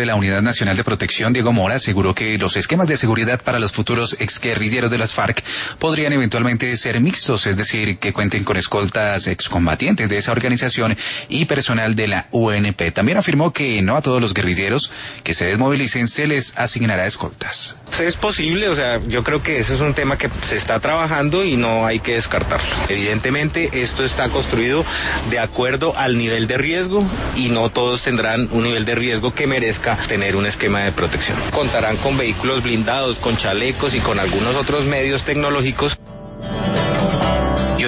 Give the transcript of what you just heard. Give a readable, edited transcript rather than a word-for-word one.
de la Unidad Nacional de Protección, Diego Mora, aseguró que los esquemas de seguridad para los futuros exguerrilleros de las FARC podrían eventualmente ser mixtos, es decir, que cuenten con escoltas excombatientes de esa organización y personal de la UNP. También afirmó que no a todos los guerrilleros que se desmovilicen se les asignará escoltas. Es posible, yo creo que ese es un tema que se está trabajando y no hay que descartarlo. Evidentemente, esto está construido de acuerdo al nivel de riesgo y no todos tendrán un nivel de riesgo que merezca tener un esquema de protección. Contarán con vehículos blindados, con chalecos y con algunos otros medios tecnológicos